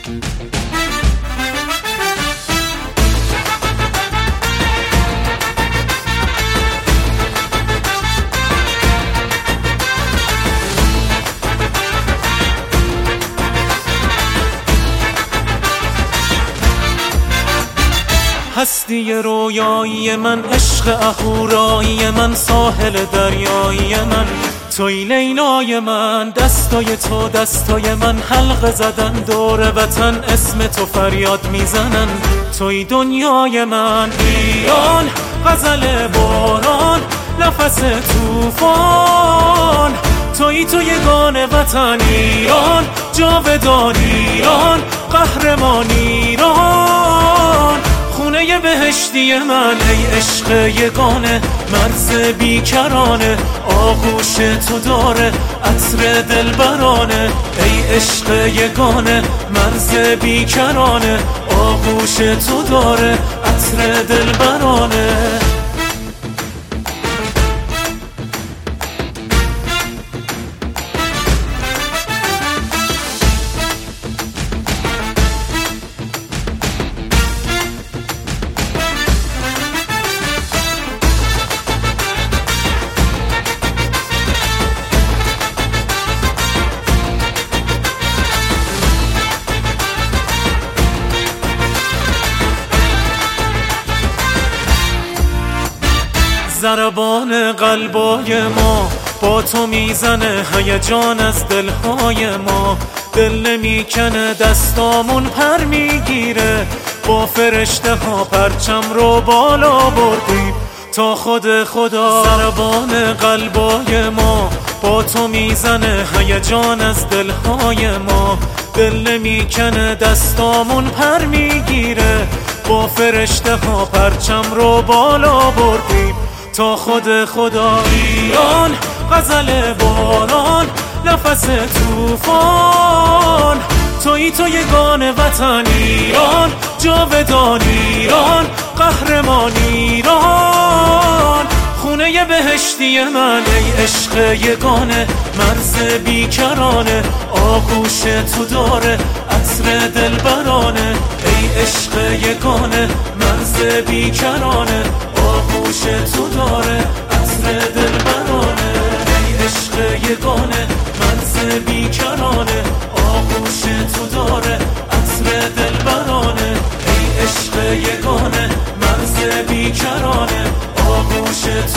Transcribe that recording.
هستی رویایی من، عشق اهورایی من، ساحل دریایی من، توی لیلای من، دستای تو دستای من، حلقه زدن دور وطن، اسم تو فریاد میزنن، توی دنیای من. ایران غزل باران، نفس توفان، توی یگان وطن. ایران جاودان، ایران قهرمان، ایران خونه بهشتی من. ای عشق یگانه، مرز بیکرانه، آغوش تو داره عطر دلبرانه. ای عشق یگانه، مرز بیکرانه، آغوش تو داره عطر دلبرانه. ضربان قلبای ما با تو میزنه، هیجان از دلهای ما، دل نمیکنه، دستامون پر میگیره، با فرشته ها پرچم رو بالا بردیم تا خود خدا. ضربان قلبای ما با تو میزنه، هیجان از دلهای ما، دل نمیکنه، دستامون پر میگیره، با فرشته ها پرچم رو بالا بردیم تا خود خدا. ایران غزل باران، نفس توفان، توی یگان وطن. ایران جاودان، ایران قهرمان، ایران خونه بهشتی من. ای عشق یگانه، مرز بیکرانه، آغوش تو داره عطر دلبرانه. ای عشق یگانه، مرز بیکرانه، آغوش تو داره عطر دلبرانه. ای عشق یگانه، مرز بیکرانه، آغوش تو داره عطر دلبرانه. ای عشق یگانه، مرز بیکرانه، آغوش تو